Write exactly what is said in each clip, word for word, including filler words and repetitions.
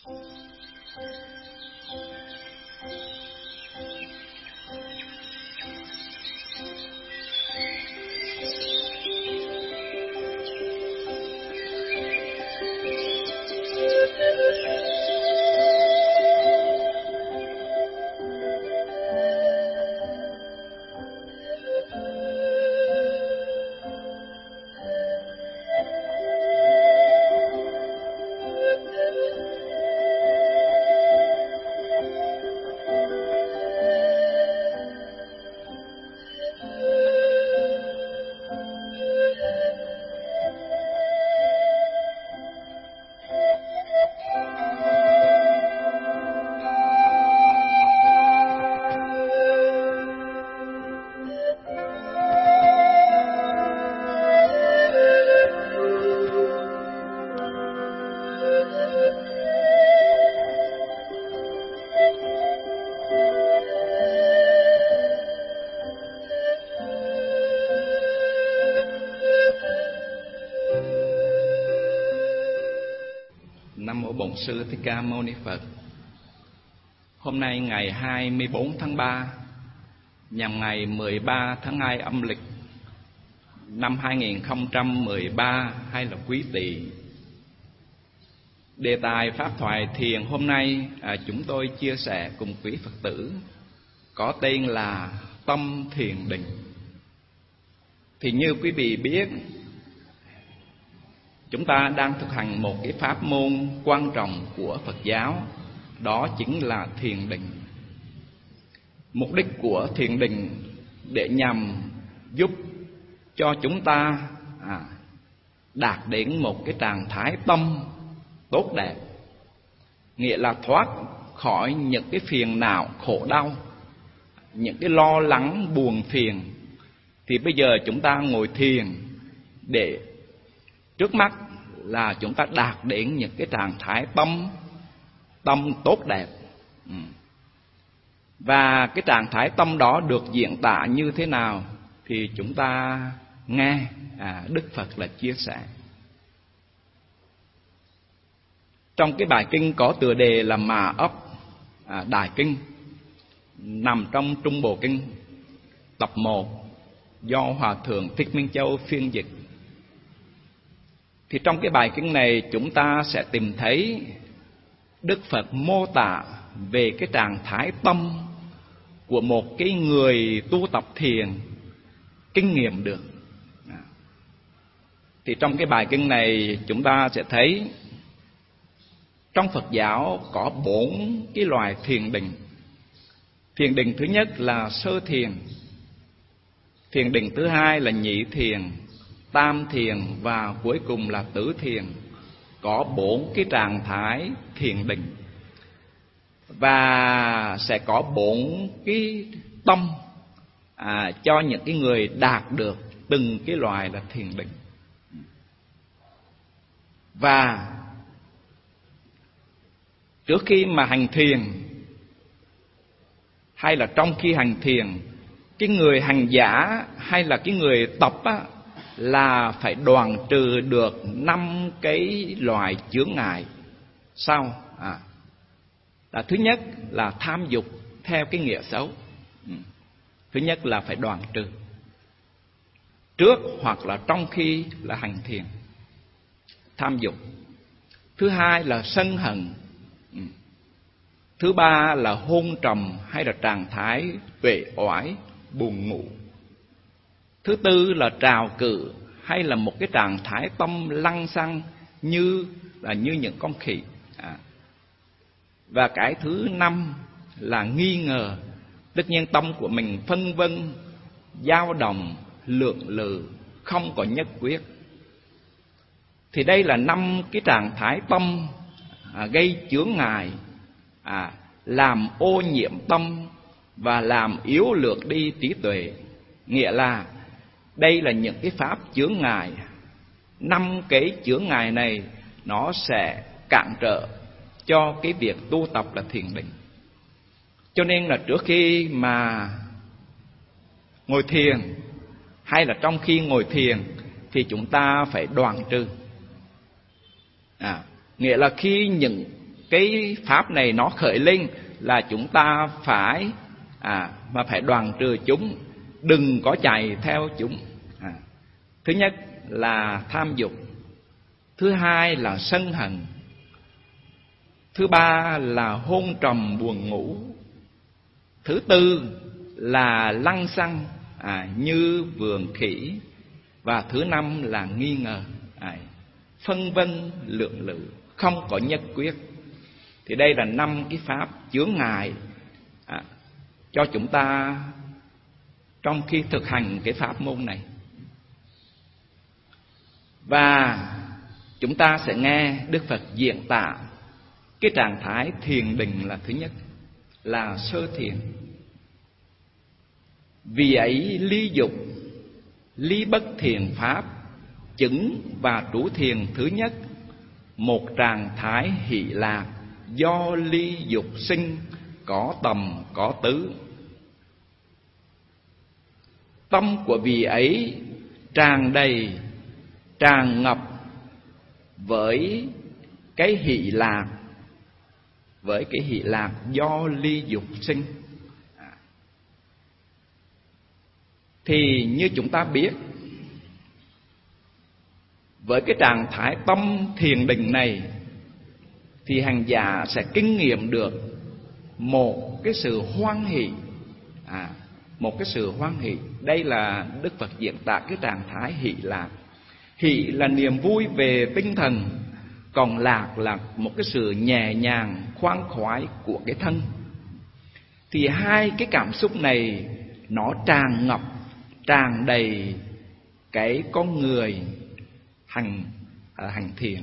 Nam mô Bổn Sư Thích Ca Mâu Ni Phật. Hôm nay ngày hai mươi tư tháng ba, nhằm ngày mười ba tháng hai âm lịch năm hai nghìn không trăm mười ba, hay là Quý Tỵ. Đề tài pháp thoại thiền hôm nay à, chúng tôi chia sẻ cùng quý Phật tử có tên là Tâm Thiền Định. Thì như quý vị biết, chúng ta đang thực hành một cái pháp môn quan trọng của Phật giáo, đó chính là thiền định. Mục đích của thiền định để nhằm giúp cho chúng ta à, đạt đến một cái trạng thái tâm tốt đẹp, nghĩa là thoát khỏi những cái phiền não khổ đau, những cái lo lắng buồn phiền. Thì bây giờ chúng ta ngồi thiền để trước mắt là chúng ta đạt đến những cái trạng thái tâm tâm tốt đẹp. Và cái trạng thái tâm đó được diễn tả như thế nào thì chúng ta nghe à, Đức Phật là chia sẻ. Trong cái bài kinh có tựa đề là Mà Ấp à, Đại Kinh, nằm trong Trung Bộ Kinh tập một, do Hòa Thượng Thích Minh Châu phiên dịch. Thì trong cái bài kinh này chúng ta sẽ tìm thấy Đức Phật mô tả về cái trạng thái tâm của một cái người tu tập thiền kinh nghiệm được. Thì trong cái bài kinh này chúng ta sẽ thấy trong Phật giáo có bốn cái loài thiền định. Thiền định thứ nhất là sơ thiền, thiền định thứ hai là nhị thiền, tam thiền và cuối cùng là tứ thiền. Có bốn cái trạng thái thiền định và sẽ có bốn cái tâm à, cho những cái người đạt được từng cái loài là thiền định. Và trước khi mà hành thiền hay là trong khi hành thiền, cái người hành giả hay là cái người tập á, là phải đoạn trừ được năm cái loại chướng ngại sau. À, là thứ nhất là tham dục theo cái nghĩa xấu. Thứ nhất là phải đoạn trừ trước hoặc là trong khi là hành thiền, tham dục. Thứ hai là sân hận. Thứ ba là hôn trầm hay là trạng thái uể oải, buồn ngủ. Thứ tư là trào cự hay là một cái trạng thái tâm lăng xăng như là như những con khỉ. À. Và cái thứ năm là nghi ngờ, tất nhiên tâm của mình phân vân, dao động, lượng lự, không có nhất quyết. Thì đây là năm cái trạng thái tâm à, gây chướng ngại, à, làm ô nhiễm tâm và làm yếu lược đi trí tuệ. Nghĩa là đây là những cái pháp chướng ngại. Năm cái chướng ngại này nó sẽ cản trở cho cái việc tu tập là thiền định. Cho nên là trước khi mà ngồi thiền hay là trong khi ngồi thiền thì chúng ta phải đoạn trừ. À, nghĩa là khi những cái pháp này nó khởi lên là chúng ta phải à mà phải đoạn trừ chúng, đừng có chạy theo chúng. À, thứ nhất là tham dục, thứ hai là sân hận, thứ ba là hôn trầm buồn ngủ, thứ tư là lăng xăng à, như vườn khỉ, và thứ năm là nghi ngờ, à, phân vân lượng lự, không có nhất quyết. Thì đây là năm cái pháp chướng ngại à, cho chúng ta trong khi thực hành cái pháp môn này. Và chúng ta sẽ nghe Đức Phật diễn tả cái trạng thái thiền định là thứ nhất là sơ thiền. Vì ấy ly dục, ly bất thiền pháp, chứng và trú thiền thứ nhất, một trạng thái hỷ lạc do ly dục sinh, có tầm có tứ. Tâm của vị ấy tràn đầy, tràn ngập với cái hỷ lạc, với cái hỷ lạc do ly dục sinh. Thì như chúng ta biết, với cái trạng thái tâm thiền định này thì hành giả sẽ kinh nghiệm được một cái sự hoan hỷ, à, một cái sự hoan hỷ. Đây là Đức Phật diễn tả cái trạng thái hỷ lạc. Hỷ là niềm vui về tinh thần, còn lạc là một cái sự nhẹ nhàng khoan khoái của cái thân. Thì hai cái cảm xúc này nó tràn ngập, tràn đầy cái con người hành à, hành thiền.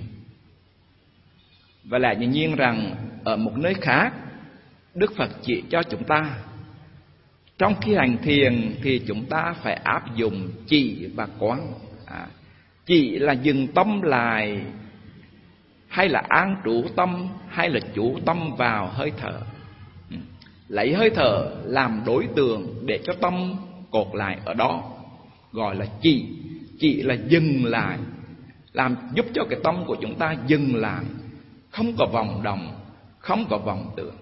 Và lại dĩ nhiên rằng ở một nơi khác, Đức Phật chỉ cho chúng ta trong khi hành thiền thì chúng ta phải áp dụng chỉ và quán. À, chỉ là dừng tâm lại, hay là an trú tâm, hay là chú tâm vào hơi thở. Lấy hơi thở làm đối tượng để cho tâm cột lại ở đó, gọi là chỉ. Chỉ là dừng lại, làm giúp cho cái tâm của chúng ta dừng lại, không có vọng động, không có vọng tưởng.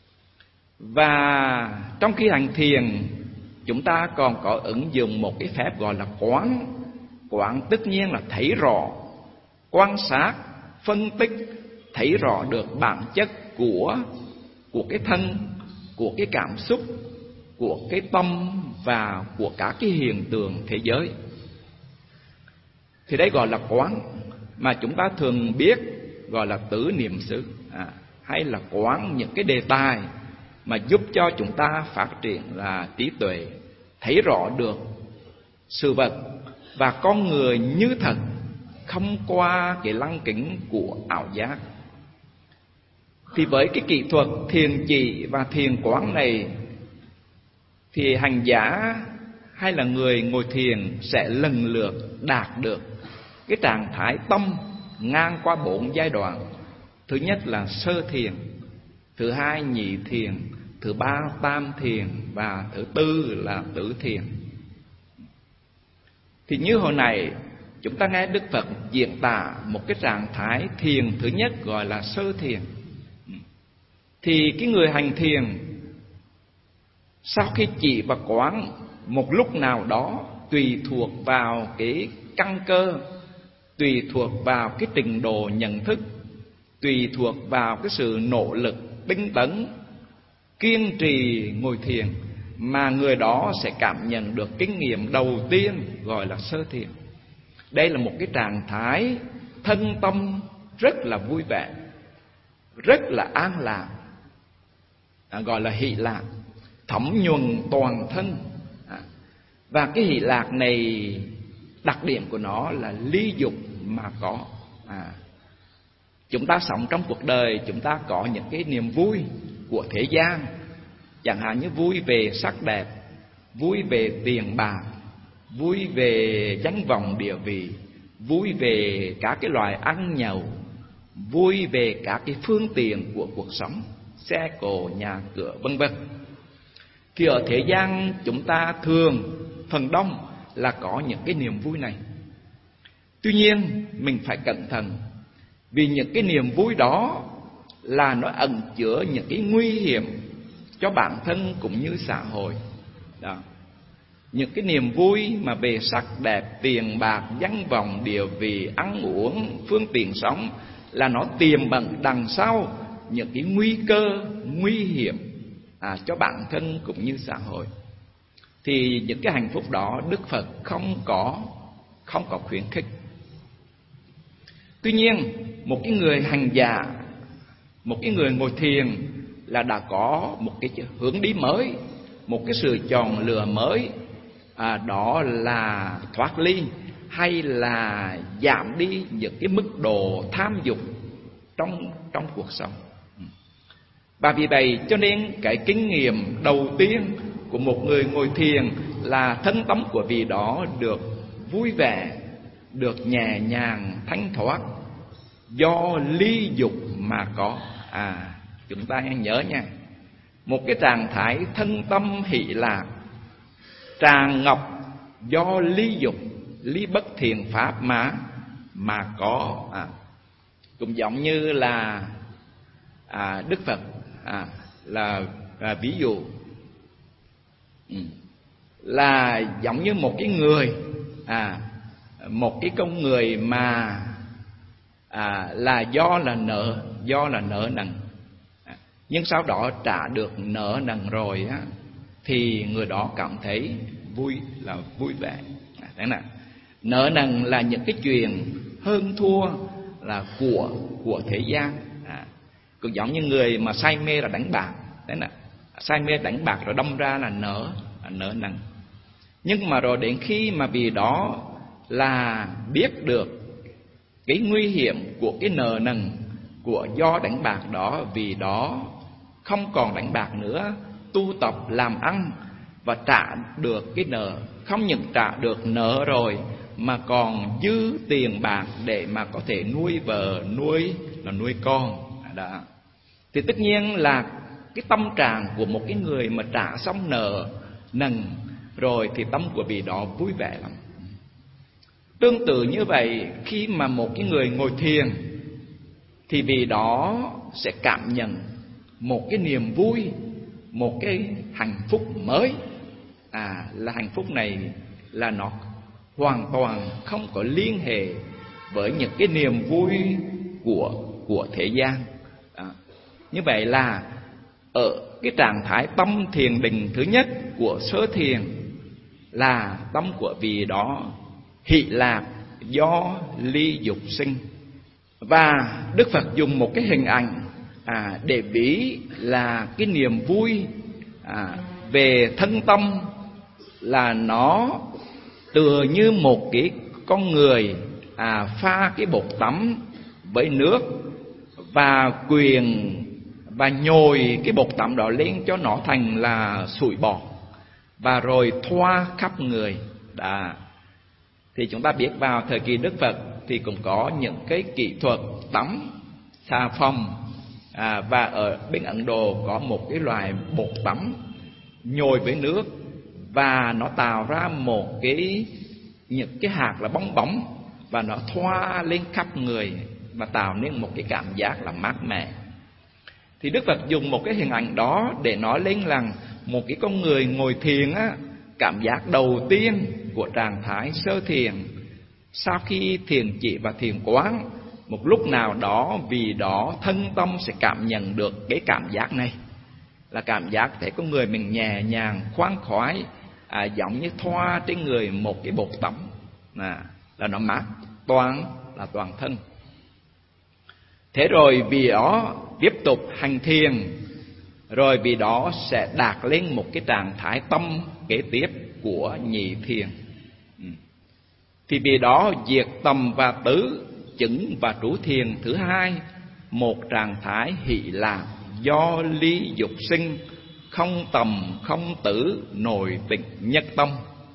Và trong khi hành thiền, chúng ta còn có ứng dụng một cái phép gọi là quán. Quán tất nhiên là thấy rõ, quan sát, phân tích, thấy rõ được bản chất của của cái thân, của cái cảm xúc, của cái tâm và của các cái hiện tượng thế giới. Thì đấy gọi là quán, mà chúng ta thường biết gọi là tứ niệm xứ, à, hay là quán những cái đề tài mà giúp cho chúng ta phát triển là trí tuệ, thấy rõ được sự vật và con người như thật, không qua cái lăng kính của ảo giác. Thì với cái kỹ thuật thiền chỉ và thiền quán này thì hành giả hay là người ngồi thiền sẽ lần lượt đạt được cái trạng thái tâm ngang qua bốn giai đoạn. Thứ nhất là sơ thiền, thứ hai nhị thiền, thứ ba tam thiền, và thứ tư là tứ thiền. Thì như hồi này chúng ta nghe Đức Phật diễn tả một cái trạng thái thiền thứ nhất gọi là sơ thiền. Thì cái người hành thiền sau khi chỉ và quán một lúc nào đó, tùy thuộc vào cái căn cơ, tùy thuộc vào cái trình độ nhận thức, tùy thuộc vào cái sự nỗ lực tinh tấn, kiên trì ngồi thiền, mà người đó sẽ cảm nhận được kinh nghiệm đầu tiên gọi là sơ thiền. Đây là một cái trạng thái thân tâm rất là vui vẻ, rất là an lạc, à, gọi là hỷ lạc, thấm nhuần toàn thân. à, Và cái hỷ lạc này, đặc điểm của nó là ly dục mà có. à, Chúng ta sống trong cuộc đời, chúng ta có những cái niềm vui của thế gian, chẳng hạn như vui về sắc đẹp, vui về tiền bạc, vui về danh vọng địa vị, vui về các cái loại ăn nhậu, vui về các cái phương tiện của cuộc sống, xe cộ, nhà cửa, vân vân. Thì ở thế gian chúng ta thường phần đông là có những cái niềm vui này. Tuy nhiên mình phải cẩn thận, vì những cái niềm vui đó là nó ẩn chứa những cái nguy hiểm cho bản thân cũng như xã hội. Đó. Những cái niềm vui mà về sắc đẹp, tiền bạc, danh vọng, địa vị, ăn uống, phương tiện sống là nó tiềm ẩn đằng sau những cái nguy cơ, nguy hiểm à, cho bản thân cũng như xã hội. Thì những cái hạnh phúc đó Đức Phật không có không có khuyến khích. Tuy nhiên, một cái người hành giả, một cái người ngồi thiền là đã có một cái hướng đi mới, một cái sự chọn lựa mới, à, đó là thoát ly hay là giảm đi những cái mức độ tham dục trong trong cuộc sống. Và vì vậy cho nên cái kinh nghiệm đầu tiên của một người ngồi thiền là thân tâm của vị đó được vui vẻ, được nhẹ nhàng, thanh thoát, do ly dục mà có. À, chúng ta nhớ nha, một cái trạng thái thân tâm hỷ lạc, tràn ngập do ly dục, ly bất thiện pháp mà mà có. À, cũng giống như là à, Đức Phật à, là à, ví dụ ừ, là giống như một cái người à, một cái con người mà à, là do là nợ do là nợ nần, à, nhưng sau đó trả được nợ nần rồi á, thì người đó cảm thấy vui, là vui vẻ. Thế nào? Nợ nần là những cái chuyện hơn thua là của của thế gian. À, cũng giống như người mà say mê là đánh bạc, thế nào? Say mê đánh bạc rồi đâm ra là nợ là nợ nần. Nhưng mà rồi đến khi mà vì đó là biết được cái nguy hiểm của cái nợ nần của do đánh bạc đó, vì đó không còn đánh bạc nữa, tu tập làm ăn và trả được cái nợ. Không những trả được nợ rồi mà còn dư tiền bạc để mà có thể nuôi vợ, nuôi là nuôi con. Đó. Thì tất nhiên là cái tâm trạng của một cái người mà trả xong nợ nần rồi thì tâm của vị đó vui vẻ lắm. Tương tự như vậy, khi mà một cái người ngồi thiền thì vị đó sẽ cảm nhận một cái niềm vui, một cái hạnh phúc mới. À, là hạnh phúc này là nó hoàn toàn không có liên hệ với những cái niềm vui của của thế gian. À, như vậy là ở cái trạng thái tâm thiền định thứ nhất của sơ thiền là tâm của vị đó hỷ lạc do ly dục sinh. Và Đức Phật dùng một cái hình ảnh à, để ví là cái niềm vui à, về thân tâm là nó tựa như một cái con người à, pha cái bột tắm với nước và quyền và nhồi cái bột tắm đó lên cho nó thành là sủi bọt và rồi thoa khắp người. Đã. Thì chúng ta biết vào thời kỳ Đức Phật thì cũng có những cái kỹ thuật tắm xà phòng à, và ở bên Ấn Độ có một cái loại bột tắm nhồi với nước và nó tạo ra một cái những cái hạt là bong bóng và nó thoa lên khắp người và tạo nên một cái cảm giác là mát mẻ. Thì Đức Phật dùng một cái hình ảnh đó để nói lên rằng một cái con người ngồi thiền á, cảm giác đầu tiên của trạng thái sơ thiền sau khi thiền chỉ và thiền quán, một lúc nào đó vì đó thân tâm sẽ cảm nhận được cái cảm giác này, là cảm giác thấy con người mình nhẹ nhàng khoan khoái, à, giống như thoa trên người một cái bột tắm, à, là nó mát toàn là toàn thân. Thế rồi vì đó tiếp tục hành thiền, rồi vì đó sẽ đạt lên một cái trạng thái tâm kế tiếp của nhị thiền. Thì vì đó diệt tầm và tứ, chứng và trú thiền thứ hai, một trạng thái hỷ lạc do ly dục sinh, không tầm không tử, nội tịnh nhất tâm.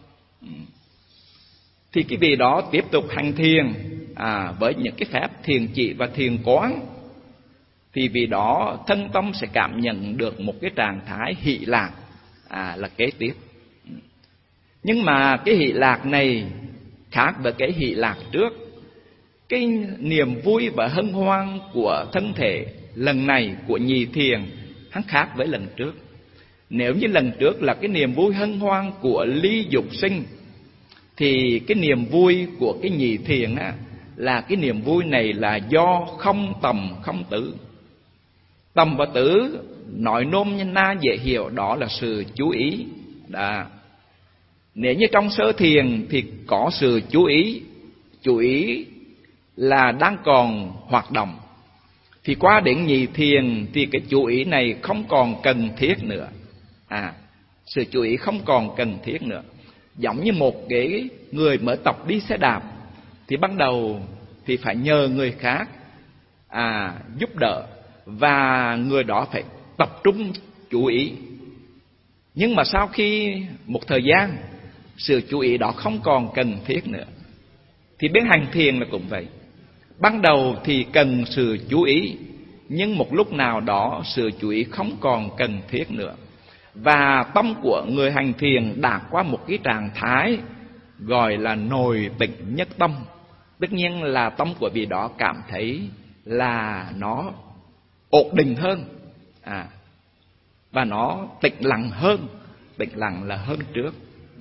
Thì cái vị đó tiếp tục hành thiền à, với những cái phép thiền chỉ và thiền quán, thì vì đó thân tâm sẽ cảm nhận được một cái trạng thái hỷ lạc à, là kế tiếp. Nhưng mà cái hỷ lạc này khác với cái hỷ lạc trước. Cái niềm vui và hân hoan của thân thể lần này của nhì thiền hắn khác với lần trước. Nếu như lần trước là cái niềm vui hân hoan của ly dục sinh, thì cái niềm vui của cái nhì thiền á, là cái niềm vui này là do không tầm không tử. Tầm và tử nói nôm na dễ hiểu, đó là sự chú ý. Đã. Nếu như trong sơ thiền thì có sự chú ý, chú ý là đang còn hoạt động, thì qua đến nhì thiền thì cái chú ý này không còn cần thiết nữa. À, sự chú ý không còn cần thiết nữa. Giống như một cái người mới tập đi xe đạp, thì ban đầu thì phải nhờ người khác à, giúp đỡ, và người đó phải tập trung chú ý. Nhưng mà sau khi một thời gian, sự chú ý đó không còn cần thiết nữa. Thì bên hành thiền là cũng vậy. Ban đầu thì cần sự chú ý, nhưng một lúc nào đó sự chú ý không còn cần thiết nữa. Và tâm của người hành thiền đạt qua một cái trạng thái gọi là nội tịnh nhất tâm. Tất nhiên là tâm của vị đó cảm thấy là nó ổn định hơn, à, và nó tĩnh lặng hơn. Tĩnh lặng là hơn trước.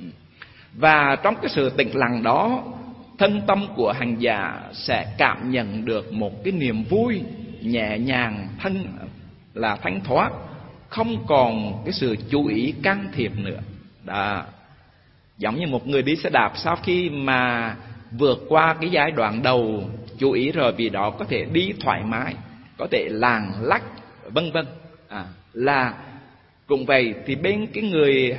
Và trong cái sự tĩnh lặng đó, thân tâm của hành giả sẽ cảm nhận được một cái niềm vui nhẹ nhàng, thân là thanh thoát, không còn cái sự chú ý can thiệp nữa. Đó. Giống như một người đi xe đạp, sau khi mà vượt qua cái giai đoạn đầu chú ý rồi, vì đó có thể đi thoải mái, có thể làng lách vân vân. À, là cũng vậy. Thì bên cái người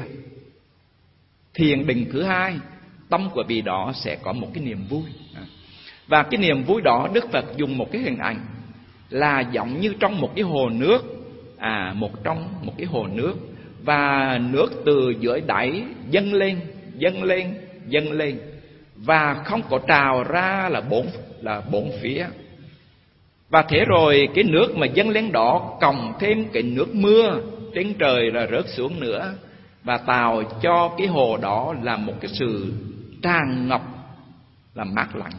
thiền định thứ hai, tâm của vị đó sẽ có một cái niềm vui. À, và cái niềm vui đó Đức Phật dùng một cái hình ảnh là giống như trong một cái hồ nước. À, một trong một cái hồ nước, và nước từ dưới đáy dâng lên, dâng lên, dâng lên, và không có trào ra là bốn là bốn phía. Và thế rồi cái nước mà dâng lên đó cộng thêm cái nước mưa trên trời là rớt xuống nữa, và tạo cho cái hồ đó là một cái sự tràn ngập, là mát lạnh.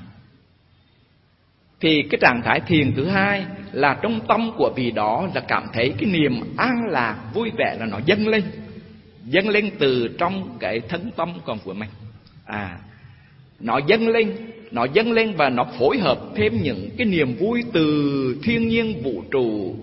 Thì cái trạng thái thiền thứ hai là trong tâm của vị đó là cảm thấy cái niềm an lạc, vui vẻ là nó dâng lên, dâng lên từ trong cái thân tâm còn của mình. À, nó dâng lên, nó dâng lên và nó phối hợp thêm những cái niềm vui từ thiên nhiên vũ trụ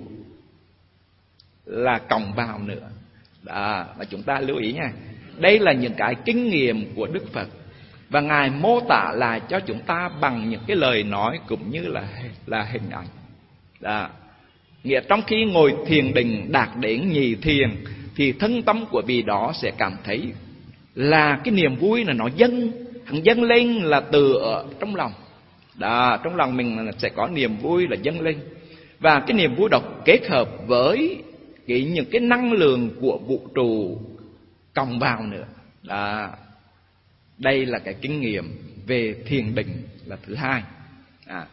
là cộng vào nữa. Đó, và chúng ta lưu ý nha. Đây là những cái kinh nghiệm của Đức Phật, và Ngài mô tả lại cho chúng ta bằng những cái lời nói cũng như là là hình ảnh. Đó. Nghĩa trong khi ngồi thiền định đạt đến nhì thiền, thì thân tâm của vị đó sẽ cảm thấy là cái niềm vui là nó dâng, hằng dâng lên là từ ở trong lòng. Đó, trong lòng mình sẽ có niềm vui là dâng lên, và cái niềm vui đó kết hợp với cái những cái năng lượng của vũ trụ cộng vào nữa. Đó. Đây là cái kinh nghiệm về thiền định là thứ hai. À.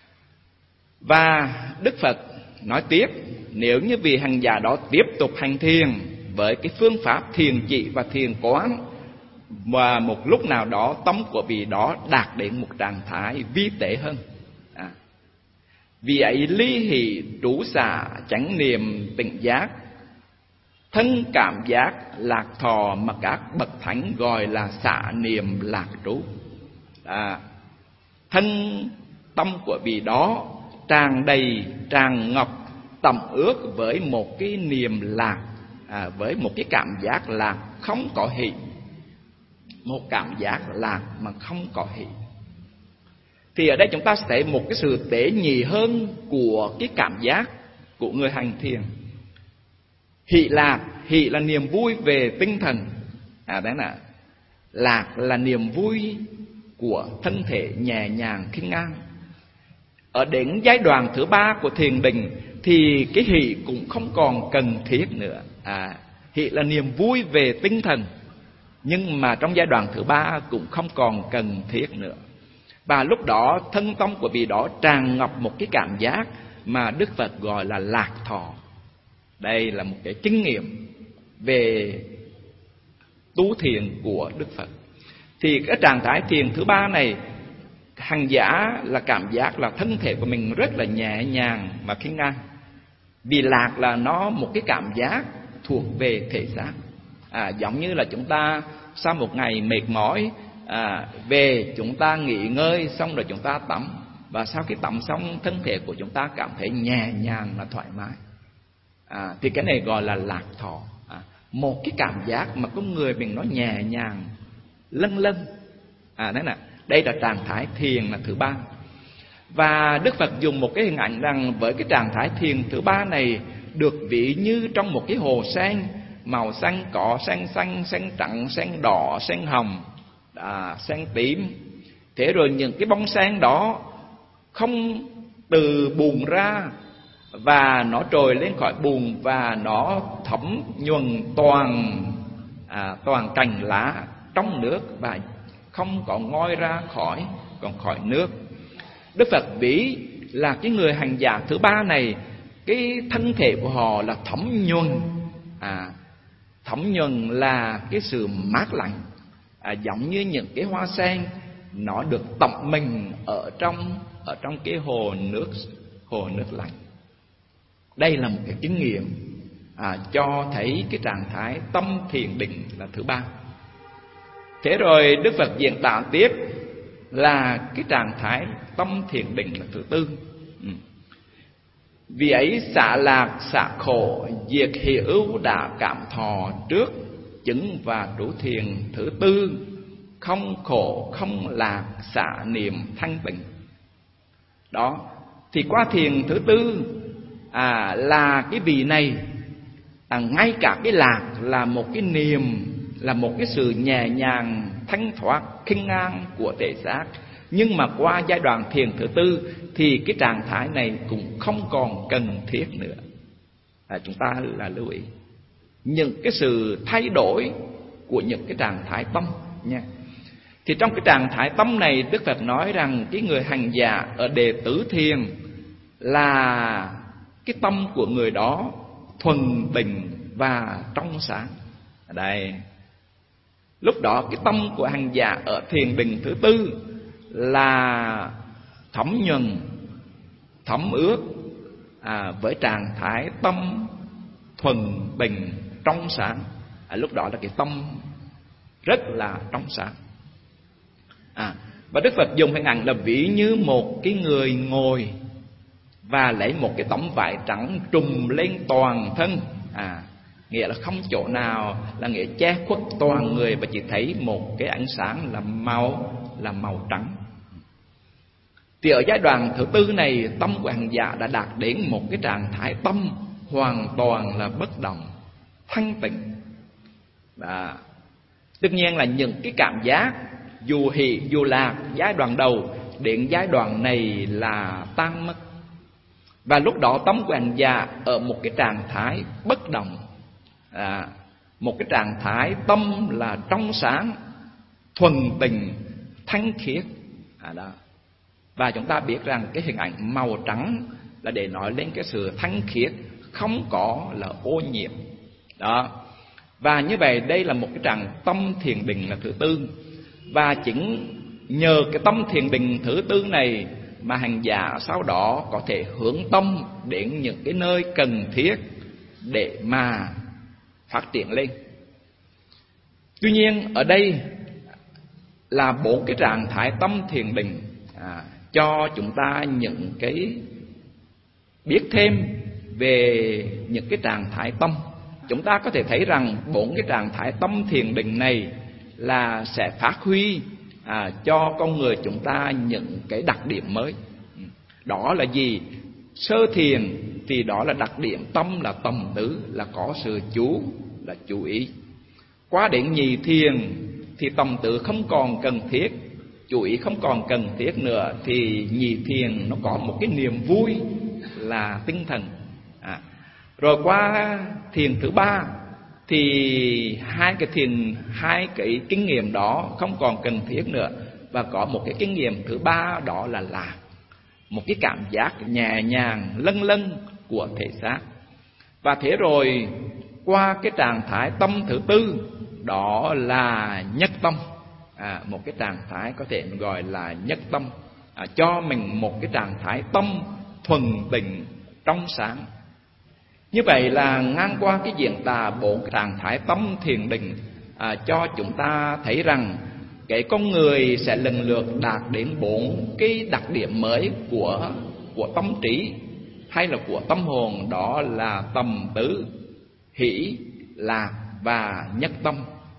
Và Đức Phật nói tiếp, nếu như vị hành giả đó tiếp tục hành thiền với cái phương pháp thiền chỉ và thiền quán, và một lúc nào đó tâm của vị đó đạt đến một trạng thái vi tế hơn. À. Vì ấy ly hỷ trú xả chánh niệm tỉnh giác, thân cảm giác lạc thọ mà các bậc thánh gọi là xả niệm lạc trú. À, thân tâm của vị đó tràn đầy, tràn ngập, tẩm ướt với một cái niềm lạc, à, với một cái cảm giác lạc không có hỷ, một cảm giác lạc mà không có hỷ. Thì ở đây chúng ta sẽ thấy một cái sự tế nhị hơn của cái cảm giác của người hành thiền. Hỷ lạc, hỷ là niềm vui về tinh thần, à, đấy là lạc là niềm vui của thân thể nhẹ nhàng khinh an. Ở đến giai đoạn thứ ba của thiền định thì cái hỷ cũng không còn cần thiết nữa. À, hỷ là niềm vui về tinh thần, nhưng mà trong giai đoạn thứ ba cũng không còn cần thiết nữa. Và lúc đó thân tâm của vị đó tràn ngập một cái cảm giác mà Đức Phật gọi là lạc thọ. Đây là một cái kinh nghiệm về tu thiền của Đức Phật. Thì cái trạng thái thiền thứ ba này, hành giả là cảm giác là thân thể của mình rất là nhẹ nhàng mà khinh an. Vì lạc là nó một cái cảm giác thuộc về thể xác. À, giống như là chúng ta sau một ngày mệt mỏi, à, về chúng ta nghỉ ngơi xong rồi chúng ta tắm, và sau khi tắm xong thân thể của chúng ta cảm thấy nhẹ nhàng là thoải mái. À, thì cái này gọi là lạc thọ. À, một cái cảm giác mà con người mình nó nhẹ nhàng, lâng lâng. À, đấy là đây là trạng thái thiền là thứ ba. Và Đức Phật dùng một cái hình ảnh rằng với cái trạng thái thiền thứ ba này được ví như trong một cái hồ sen, màu xanh có sen xanh, sen trắng, sen đỏ, sen hồng, à, sen tím. Thế rồi những cái bông sen đó không từ bùn ra, và nó trồi lên khỏi bùn, và nó thấm nhuần toàn à, toàn cành lá trong nước, và không có ngoi ra khỏi còn khỏi nước. Đức Phật ví là cái người hành giả thứ ba này, cái thân thể của họ là thấm nhuần. À, thấm nhuần là cái sự mát lạnh, à, giống như những cái hoa sen nó được tẩm mình ở trong ở trong cái hồ nước hồ nước lạnh. Đây là một cái kinh nghiệm à, cho thấy cái trạng thái tâm thiền định là thứ ba. Thế rồi Đức Phật diễn tả tiếp là cái trạng thái tâm thiền định là thứ tư. Ừ. Vì ấy xả lạc xả khổ diệt hiện ưu đã cảm thọ trước, chứng và trú thiền thứ tư, không khổ không lạc xả niệm thanh tịnh. Đó, thì qua thiền thứ tư à, là cái vị này à, ngay cả cái lạc là một cái niềm, là một cái sự nhẹ nhàng thanh thoát khinh an của thể xác. Nhưng mà qua giai đoạn thiền thứ tư thì cái trạng thái này cũng không còn cần thiết nữa. À, chúng ta là lưu ý những cái sự thay đổi của những cái trạng thái tâm nha. Thì trong cái trạng thái tâm này, Đức Phật nói rằng cái người hành giả ở đệ tứ thiền là cái tâm của người đó thuần bình và trong sáng. Ở đây lúc đó cái tâm của hành giả ở thiền định thứ tư là thấm nhuần, thấm ướt à, với trạng thái tâm thuần bình trong sáng. À, lúc đó là cái tâm rất là trong sáng. À, và Đức Phật dùng hình ảnh là ví như một cái người ngồi và lấy một cái tấm vải trắng trùm lên toàn thân. À, nghĩa là không chỗ nào là nghĩa che khuất toàn người, và chỉ thấy một cái ánh sáng là màu là màu trắng. Thì ở giai đoạn thứ tư này, tâm của hành giả đã đạt đến một cái trạng thái tâm hoàn toàn là bất động, thanh tịnh. Và tất nhiên là những cái cảm giác dù hỷ dù lạc giai đoạn đầu đến giai đoạn này là tan mất. Và lúc đó tâm của hành giả ở một cái trạng thái bất động, à, một cái trạng thái tâm là trong sáng, thuần tình, thanh khiết. À, đó. Và chúng ta biết rằng cái hình ảnh màu trắng là để nói lên cái sự thanh khiết, không có là ô nhiễm. Đó. Và như vậy đây là một cái trạng tâm thiền định là thứ tư. Và chính nhờ cái tâm thiền định thứ tư này mà hành giả sau đó có thể hướng tâm đến những cái nơi cần thiết để mà phát triển lên. Tuy nhiên ở đây là bốn cái trạng thái tâm thiền định à, cho chúng ta những cái biết thêm về những cái trạng thái tâm. Chúng ta có thể thấy rằng bốn cái trạng thái tâm thiền định này là sẽ phát huy à, cho con người chúng ta những cái đặc điểm mới. Đó là gì? Sơ thiền thì đó là đặc điểm tâm là tầm tứ, là có sự chú, là chú ý. Qua đến nhị thiền thì tầm tứ không còn cần thiết, chú ý không còn cần thiết nữa, thì nhị thiền nó có một cái niềm vui là tinh thần. À, rồi qua thiền thứ ba thì hai cái thiền, hai cái kinh nghiệm đó không còn cần thiết nữa, và có một cái kinh nghiệm thứ ba, đó là lạc, một cái cảm giác nhẹ nhàng lâng lâng của thể xác. Và thế rồi qua cái trạng thái tâm thứ tư, đó là nhất tâm, à, một cái trạng thái có thể gọi là nhất tâm, à, cho mình một cái trạng thái tâm thuần bình trong sáng. Như vậy là ngang qua cái diễn tả bốn trạng thái tâm thiền định à, cho chúng ta thấy rằng cái con người sẽ lần lượt đạt đến bốn cái đặc điểm mới của của tâm trí hay là của tâm hồn, đó là tầm tứ, hỷ, lạc và nhất tâm.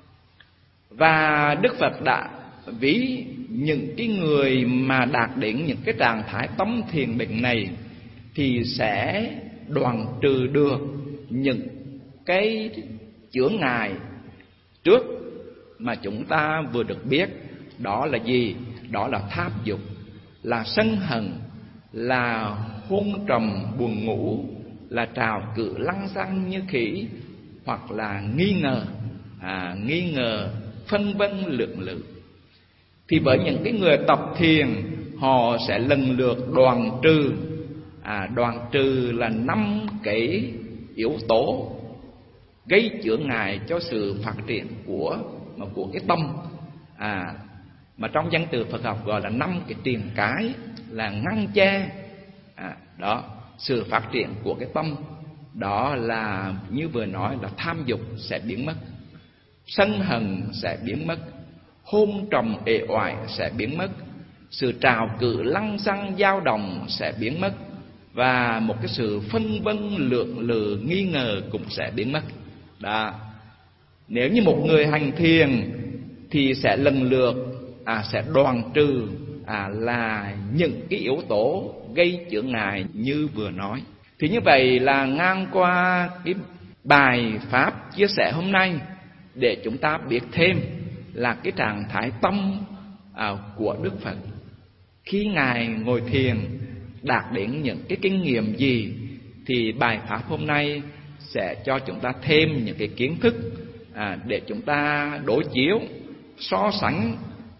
Và Đức Phật đã ví những cái người mà đạt đến những cái trạng thái tâm thiền định này thì sẽ đoạn trừ được những cái chướng ngại trước mà chúng ta vừa được biết. Đó là gì? Đó là tham dục, là sân hận, là hôn trầm buồn ngủ, là trào cự lăng xăng như khỉ, hoặc là nghi ngờ, à, nghi ngờ, phân vân lượng lự. Thì với những cái người tập thiền, họ sẽ lần lượt đoạn trừ, à, đoạn trừ là năm cái yếu tố gây chướng ngại cho sự phát triển của của cái tâm, à, mà trong văn từ Phật học gọi là năm cái triền cái, là ngăn che à, đó sự phát triển của cái tâm. Đó là như vừa nói là tham dục sẽ biến mất, sân hận sẽ biến mất, hôn trầm ệ oải sẽ biến mất, sự trào cự lăng xăng dao động sẽ biến mất, và một cái sự phân vân lượng lự nghi ngờ cũng sẽ biến mất. Đó. Nếu như một người hành thiền thì sẽ lần lượt à, sẽ đoạn trừ à, là những cái yếu tố gây chướng ngại như vừa nói. Thì như vậy là ngang qua cái bài pháp chia sẻ hôm nay để chúng ta biết thêm là cái trạng thái tâm à, của Đức Phật khi Ngài ngồi thiền đạt đến những cái kinh nghiệm gì, thì bài pháp hôm nay sẽ cho chúng ta thêm những cái kiến thức à, để chúng ta đối chiếu, so sánh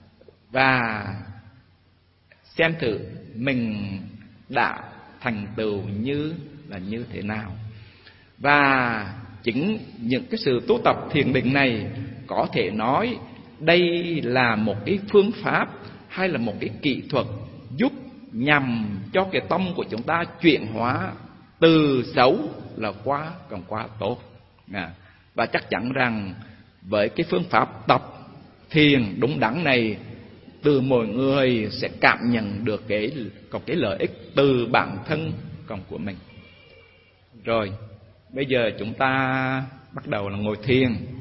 và xem thử mình đã thành tựu như là như thế nào. Và chính những cái sự tu tập thiền định này có thể nói đây là một cái phương pháp hay là một cái kỹ thuật giúp nhằm cho cái tâm của chúng ta chuyển hóa từ xấu là quá còn quá tốt. À, và chắc chắn rằng với cái phương pháp tập thiền đúng đắn này, từ mỗi người sẽ cảm nhận được cái có cái lợi ích từ bản thân còn của mình. Rồi, bây giờ chúng ta bắt đầu là ngồi thiền.